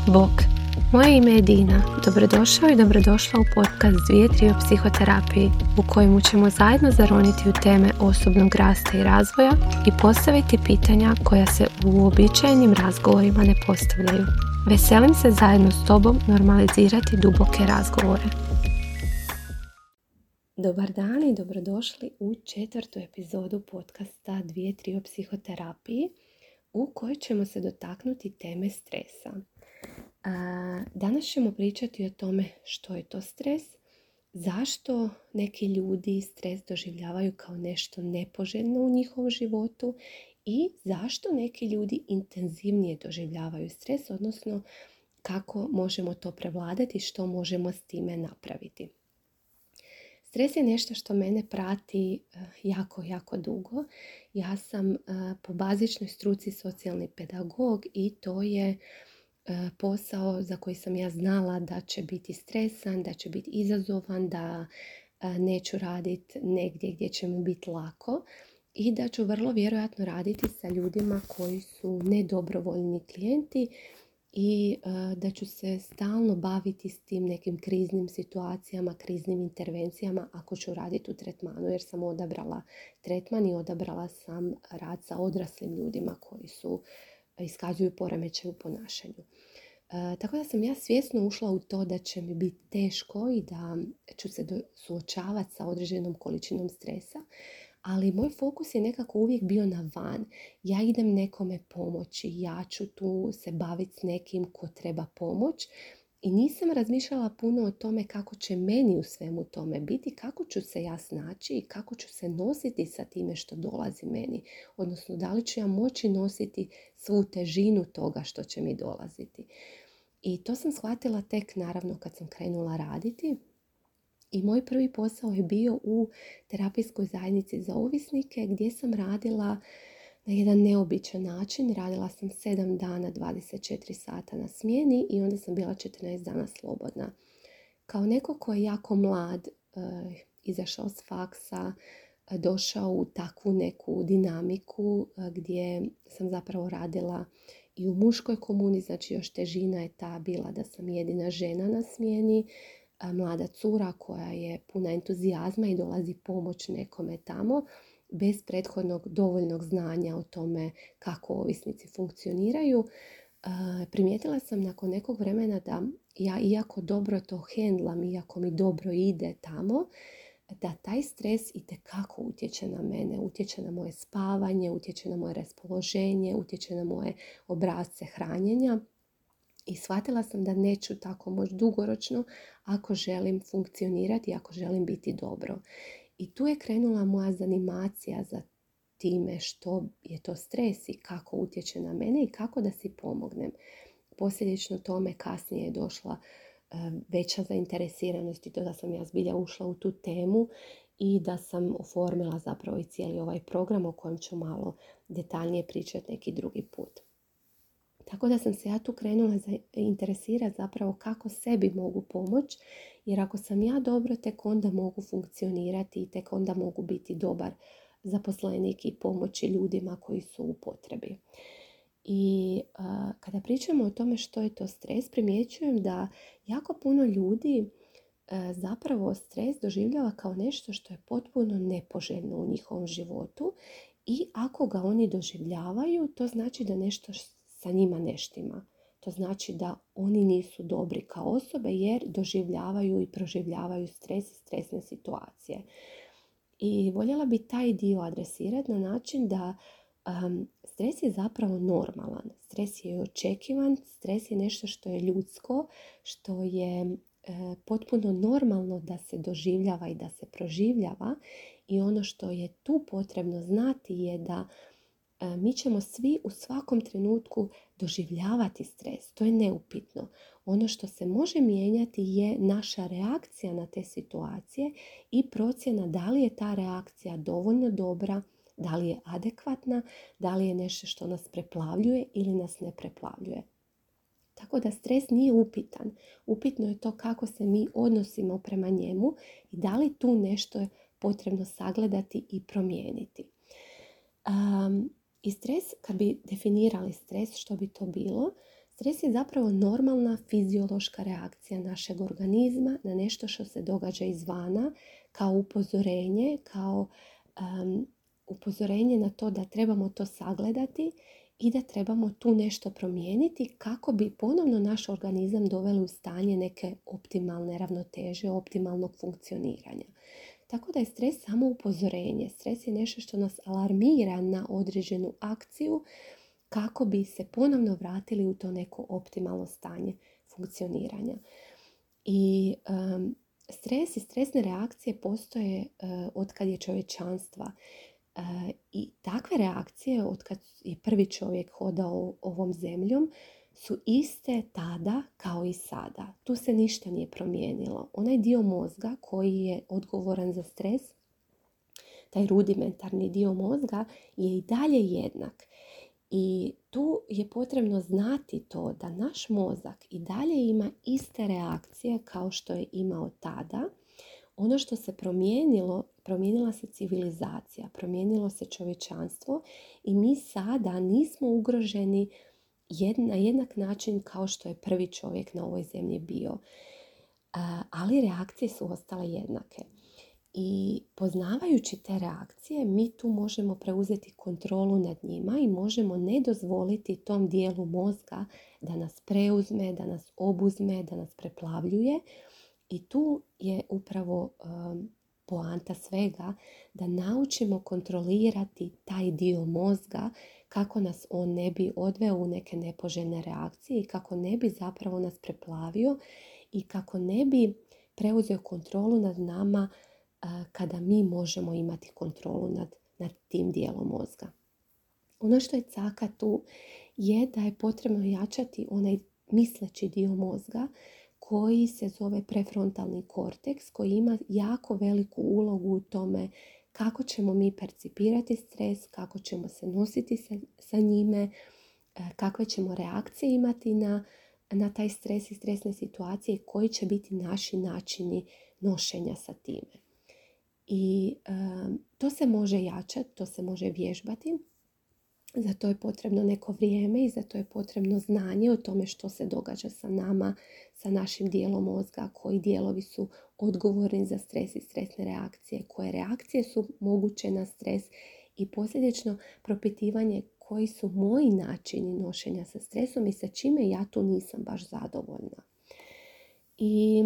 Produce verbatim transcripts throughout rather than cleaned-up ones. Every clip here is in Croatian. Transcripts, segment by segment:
Bok, moje ime je Dina. Dobrodošao i dobrodošla u podcast Dvije tri o psihoterapiji, u kojemu ćemo zajedno zaroniti u teme osobnog rasta i razvoja i postaviti pitanja koja se u uobičajenim razgovorima ne postavljaju. Veselim se zajedno s tobom normalizirati duboke razgovore. Dobar dan i dobrodošli u četvrtu epizodu podcasta Dvije tri o psihoterapiji, u kojoj ćemo se dotaknuti teme stresa. Danas ćemo pričati o tome što je to stres, zašto neki ljudi stres doživljavaju kao nešto nepoželjno u njihovom životu i zašto neki ljudi intenzivnije doživljavaju stres, odnosno kako možemo to prevladati, što možemo s time napraviti. Stres je nešto što mene prati jako, jako dugo. Ja sam po bazičnoj struci socijalni pedagog i to je posao za koji sam ja znala da će biti stresan, da će biti izazovan, da neću raditi negdje gdje će mi biti lako i da ću vrlo vjerojatno raditi sa ljudima koji su nedobrovoljni klijenti i da ću se stalno baviti s tim nekim kriznim situacijama, kriznim intervencijama ako ću raditi u tretmanu, jer sam odabrala tretman i odabrala sam rad sa odraslim ljudima koji su iskazuju poremećaj u ponašanju. E, tako da sam ja svjesno ušla u to da će mi biti teško i da ću se do, suočavati sa određenom količinom stresa, ali moj fokus je nekako uvijek bio na van. Ja idem nekome pomoći, ja ću tu se baviti s nekim ko treba pomoć i nisam razmišljala puno o tome kako će meni u svemu tome biti, kako ću se ja snaći i kako ću se nositi sa time što dolazi meni. Odnosno, da li ću ja moći nositi svu težinu toga što će mi dolaziti. I to sam shvatila tek naravno kad sam krenula raditi. I moj prvi posao je bio u terapijskoj zajednici za ovisnike gdje sam radila na jedan neobičan način. Radila sam sedam dana, dvadeset četiri sata na smjeni i onda sam bila četrnaest dana slobodna. Kao neko ko je jako mlad, eh, izašao s faksa, eh, došao u takvu neku dinamiku eh, gdje sam zapravo radila i u muškoj komuni, znači još težina je ta bila da sam jedina žena na smjeni, eh, mlada cura koja je puna entuzijazma i dolazi pomoć nekome tamo, bez prethodnog dovoljnog znanja o tome kako ovisnici funkcioniraju. Primijetila sam nakon nekog vremena da ja, iako dobro to hendlam, iako mi dobro ide tamo, da taj stres itekako utječe na mene, utječe na moje spavanje, utječe na moje raspoloženje, utječe na moje obrasce hranjenja. I shvatila sam da neću tako moći dugoročno ako želim funkcionirati, ako želim biti dobro. I tu je krenula moja zanimacija za time što je to stres i kako utječe na mene i kako da si pomognem. Posljedično tome kasnije je došla veća zainteresiranost i to da sam ja zbilja ušla u tu temu i da sam oformila zapravo i cijeli ovaj program o kojem ću malo detaljnije pričati neki drugi put. Tako da sam se ja tu krenula interesirati zapravo kako sebi mogu pomoći, jer ako sam ja dobro, tek onda mogu funkcionirati i tek onda mogu biti dobar zaposlenik i pomoći ljudima koji su u potrebi. I a, kada pričamo o tome što je to stres, primjećujem da jako puno ljudi a, zapravo stres doživljava kao nešto što je potpuno nepoželjno u njihovom životu i ako ga oni doživljavaju, to znači da nešto sa njima ne štima. To znači da oni nisu dobri kao osobe jer doživljavaju i proživljavaju stres i stresne situacije. I voljela bi taj dio adresirati na način da um, stres je zapravo normalan. Stres je očekivan, stres je nešto što je ljudsko, što je e, potpuno normalno da se doživljava i da se proživljava. I ono što je tu potrebno znati je da mi ćemo svi u svakom trenutku doživljavati stres. To je neupitno. Ono što se može mijenjati je naša reakcija na te situacije i procjena da li je ta reakcija dovoljno dobra, da li je adekvatna, da li je nešto što nas preplavljuje ili nas ne preplavljuje. Tako da stres nije upitan. Upitno je to kako se mi odnosimo prema njemu i da li tu nešto je potrebno sagledati i promijeniti. Um, I stres, kad bi definirali stres, što bi to bilo? Stres je zapravo normalna fiziološka reakcija našeg organizma na nešto što se događa izvana, kao upozorenje, kao um, upozorenje na to da trebamo to sagledati i da trebamo tu nešto promijeniti kako bi ponovno naš organizam doveli u stanje neke optimalne ravnoteže, optimalnog funkcioniranja. Tako da je stres samo upozorenje. Stres je nešto što nas alarmira na određenu akciju kako bi se ponovno vratili u to neko optimalno stanje funkcioniranja. I um, stres i stresne reakcije postoje uh, od kad je čovječanstva. Uh, I takve reakcije, od kad je prvi čovjek hodao ovom zemljom, su iste tada kao i sada. Tu se ništa nije promijenilo. Onaj dio mozga koji je odgovoran za stres, taj rudimentarni dio mozga, je i dalje jednak. I tu je potrebno znati to da naš mozak i dalje ima iste reakcije kao što je imao tada. Ono što se promijenilo, promijenila se civilizacija, promijenilo se čovječanstvo i mi sada nismo ugroženi na jednak način kao što je prvi čovjek na ovoj zemlji bio. Ali reakcije su ostale jednake. I poznavajući te reakcije, mi tu možemo preuzeti kontrolu nad njima i možemo ne dozvoliti tom dijelu mozga da nas preuzme, da nas obuzme, da nas preplavljuje. I tu je upravo um, poanta svega, da naučimo kontrolirati taj dio mozga kako nas on ne bi odveo u neke nepoželjne reakcije i kako ne bi zapravo nas preplavio i kako ne bi preuzeo kontrolu nad nama kada mi možemo imati kontrolu nad, nad tim dijelom mozga. Ono što je caka tu je da je potrebno jačati onaj misleći dio mozga koji se zove prefrontalni korteks, koji ima jako veliku ulogu u tome kako ćemo mi percipirati stres, kako ćemo se nositi sa, sa njime, kakve ćemo reakcije imati na, na taj stres i stresne situacije i koji će biti naši načini nošenja sa time. I um, to se može jačati, to se može vježbati. Za to je potrebno neko vrijeme i za to je potrebno znanje o tome što se događa sa nama, sa našim dijelom mozga, koji dijelovi su odgovorni za stres i stresne reakcije, koje reakcije su moguće na stres i posljedično propitivanje koji su moji načini nošenja sa stresom i sa čime ja tu nisam baš zadovoljna. I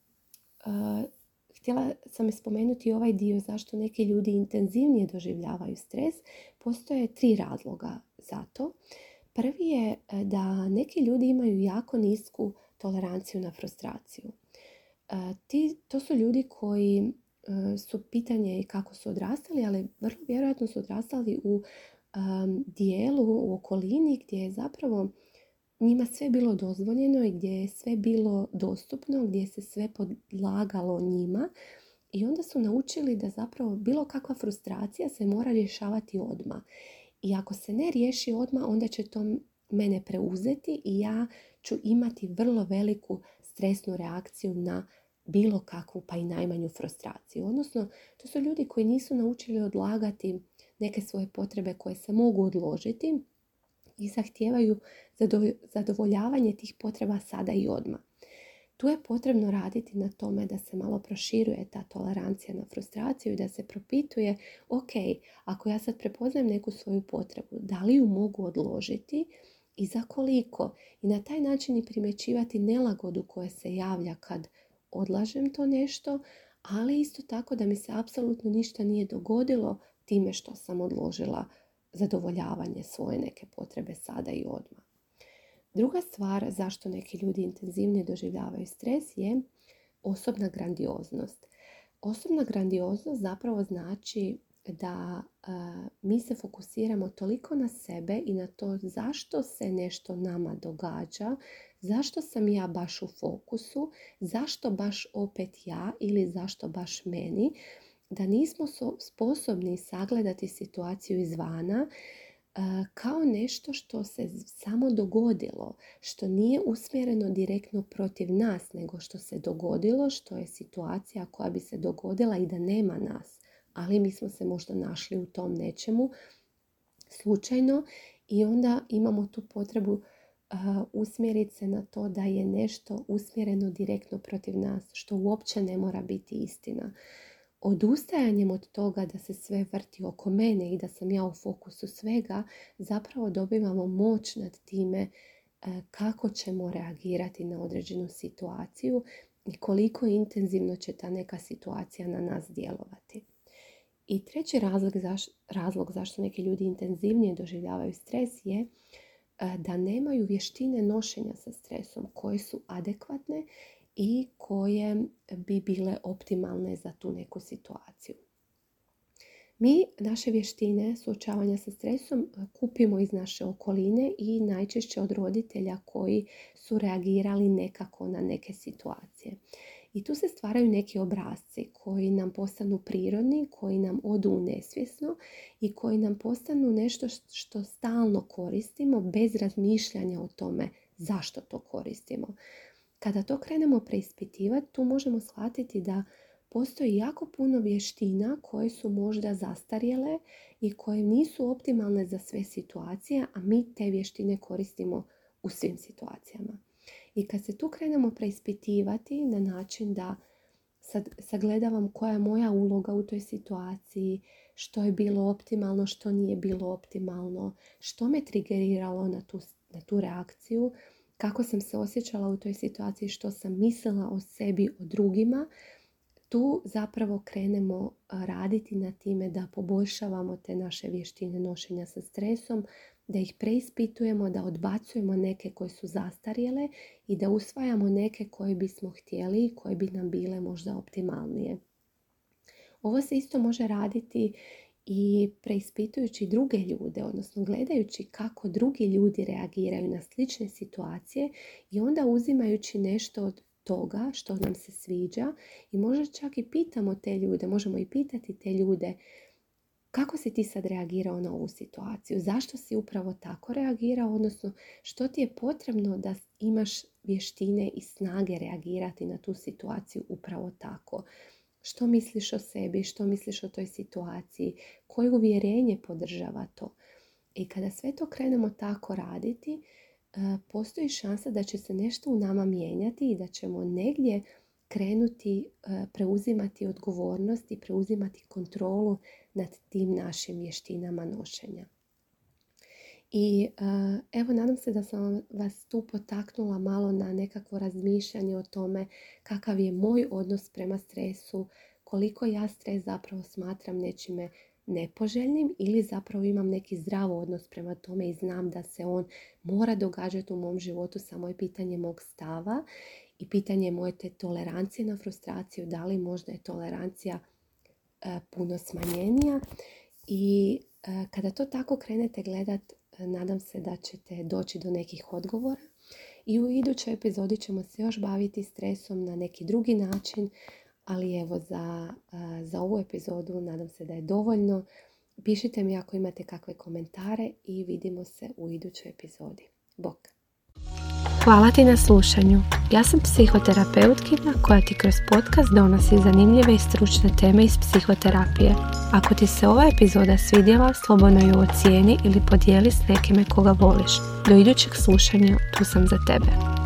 uh, htjela sam spomenuti ovaj dio zašto neki ljudi intenzivnije doživljavaju stres. Postoje tri razloga za to. Prvi je da neki ljudi imaju jako nisku toleranciju na frustraciju. Ti, to su ljudi koji su, pitanje kako su odrastali, ali vrlo vjerojatno su odrastali u um, dijelu, u okolini gdje je zapravo njima sve bilo dozvoljeno i gdje je sve bilo dostupno, gdje se sve podlagalo njima i onda su naučili da zapravo bilo kakva frustracija se mora rješavati odmah. I ako se ne riješi odmah, onda će to mene preuzeti i ja ću imati vrlo veliku stresnu reakciju na bilo kakvu pa i najmanju frustraciju. Odnosno, to su ljudi koji nisu naučili odlagati neke svoje potrebe koje se mogu odložiti i zahtijevaju zadovoljavanje tih potreba sada i odmah. Tu je potrebno raditi na tome da se malo proširuje ta tolerancija na frustraciju i da se propituje, ok, ako ja sad prepoznajem neku svoju potrebu, da li ju mogu odložiti i za koliko? I na taj način i primjećivati nelagodu koja se javlja kad odlažem to nešto, ali isto tako da mi se apsolutno ništa nije dogodilo time što sam odložila zadovoljavanje svoje neke potrebe sada i odmah. Druga stvar zašto neki ljudi intenzivnije doživljavaju stres je osobna grandioznost. Osobna grandioznost zapravo znači da uh, mi se fokusiramo toliko na sebe i na to zašto se nešto nama događa, zašto sam ja baš u fokusu, zašto baš opet ja ili zašto baš meni, da nismo sposobni sagledati situaciju izvana kao nešto što se samo dogodilo, što nije usmjereno direktno protiv nas, nego što se dogodilo, što je situacija koja bi se dogodila i da nema nas. Ali mi smo se možda našli u tom nečemu slučajno i onda imamo tu potrebu uh, usmjeriti se na to da je nešto usmjereno direktno protiv nas, što uopće ne mora biti istina. Odustajanjem od toga da se sve vrti oko mene i da sam ja u fokusu svega, zapravo dobivamo moć nad time kako ćemo reagirati na određenu situaciju i koliko intenzivno će ta neka situacija na nas djelovati. I treći razlog, zaš, razlog zašto neki ljudi intenzivnije doživljavaju stres je da nemaju vještine nošenja sa stresom koje su adekvatne i koje bi bile optimalne za tu neku situaciju. Mi naše vještine suočavanja sa stresom kupimo iz naše okoline i najčešće od roditelja koji su reagirali nekako na neke situacije. I tu se stvaraju neki obrasci koji nam postanu prirodni, koji nam odu u nesvjesno i koji nam postanu nešto što stalno koristimo bez razmišljanja o tome zašto to koristimo. Kada to krenemo preispitivati, tu možemo shvatiti da postoji jako puno vještina koje su možda zastarjele i koje nisu optimalne za sve situacije, a mi te vještine koristimo u svim situacijama. I kad se tu krenemo preispitivati na način da sad sagledavam koja je moja uloga u toj situaciji, što je bilo optimalno, što nije bilo optimalno, što me trigeriralo na tu, na tu reakciju, kako sam se osjećala u toj situaciji, što sam mislila o sebi, o drugima, tu zapravo krenemo raditi na time da poboljšavamo te naše vještine nošenja sa stresom, da ih preispitujemo, da odbacujemo neke koje su zastarjele i da usvajamo neke koje bismo htjeli i koje bi nam bile možda optimalnije. Ovo se isto može raditi i preispitujući druge ljude, odnosno gledajući kako drugi ljudi reagiraju na slične situacije i onda uzimajući nešto od toga što nam se sviđa i možda čak i pitamo te ljude, možemo i pitati te ljude kako si ti sad reagirao na ovu situaciju, zašto si upravo tako reagirao, odnosno što ti je potrebno da imaš vještine i snage reagirati na tu situaciju upravo tako. Što misliš o sebi, što misliš o toj situaciji, koje uvjerenje podržava to. I kada sve to krenemo tako raditi, postoji šansa da će se nešto u nama mijenjati i da ćemo negdje krenuti preuzimati odgovornost i preuzimati kontrolu nad tim našim vještinama nošenja. I evo, nadam se da sam vas tu potaknula malo na nekakvo razmišljanje o tome kakav je moj odnos prema stresu, koliko ja stres zapravo smatram nečime nepoželjnim ili zapravo imam neki zdrav odnos prema tome i znam da se on mora događati u mom životu, samo je pitanje mog stava i pitanje moje te tolerancije na frustraciju, da li možda je tolerancija e, puno smanjenija. I e, kada to tako krenete gledat, e, nadam se da ćete doći do nekih odgovora. I u idućoj epizodi ćemo se još baviti stresom na neki drugi način, ali evo za, e, za ovu epizodu nadam se da je dovoljno. Pišite mi ako imate kakve komentare i vidimo se u idućoj epizodi. Bok! Hvala ti na slušanju. Ja sam psihoterapeutkinja koja ti kroz podcast donosi zanimljive i stručne teme iz psihoterapije. Ako ti se ova epizoda svidjela, slobodno ju ocijeni ili podijeli s nekime koga voliš. Do idućeg slušanja, tu sam za tebe.